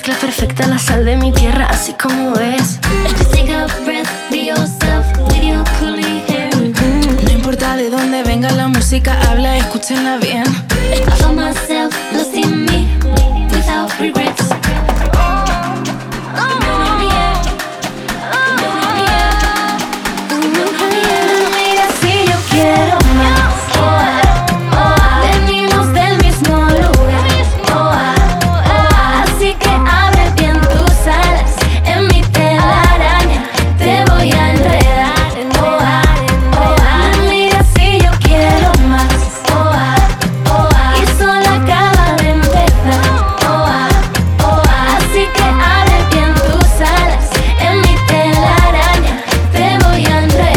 mezcla perfecta, la sal de mi tierra, así como es. Just take a breath, be yourself, with your curly hair. No importa de dónde venga la música, habla, escúchenla bien. I found myself lost in me, without regrets. Mira si yo quiero más. Venimos del mismo lugar. Así que abre bien tus alas. En mi telaraña te voy a enredar. Mira si yo quiero más. Y solo acaba de empezar. Así que abre bien tus alas. En mi telaraña te voy a enredar.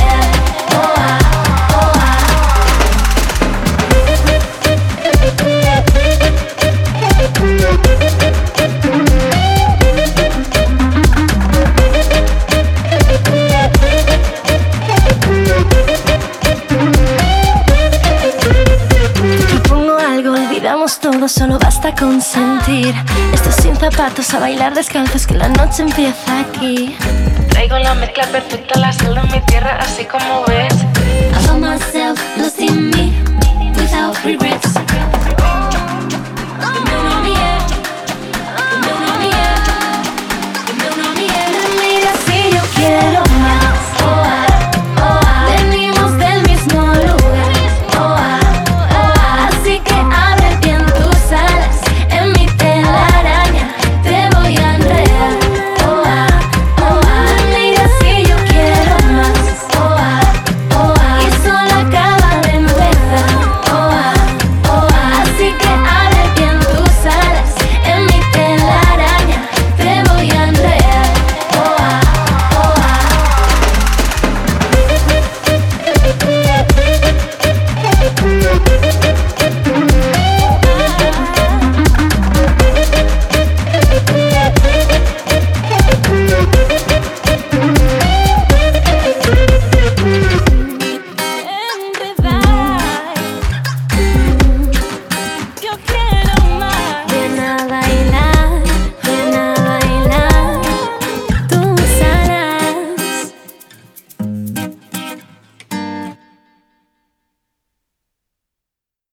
Propongo algo, olvidamos todo, solo basta consentir. Esto sin zapatos, a bailar descalzos, que la noche empieza aquí. Traigo la mezcla perfecta, la sal de mi tierra, así como ves. I found myself lost in me, without regrets. Mira si yo quiero más. Venimos del mismo lugar. Así que abre bien tus alas. En mi telaraña te voy a enredar. Mira si yo quiero más. Y solo acaba de empezar. Así que abre bien tus alas. En mi telaraña te voy a enredar. De nada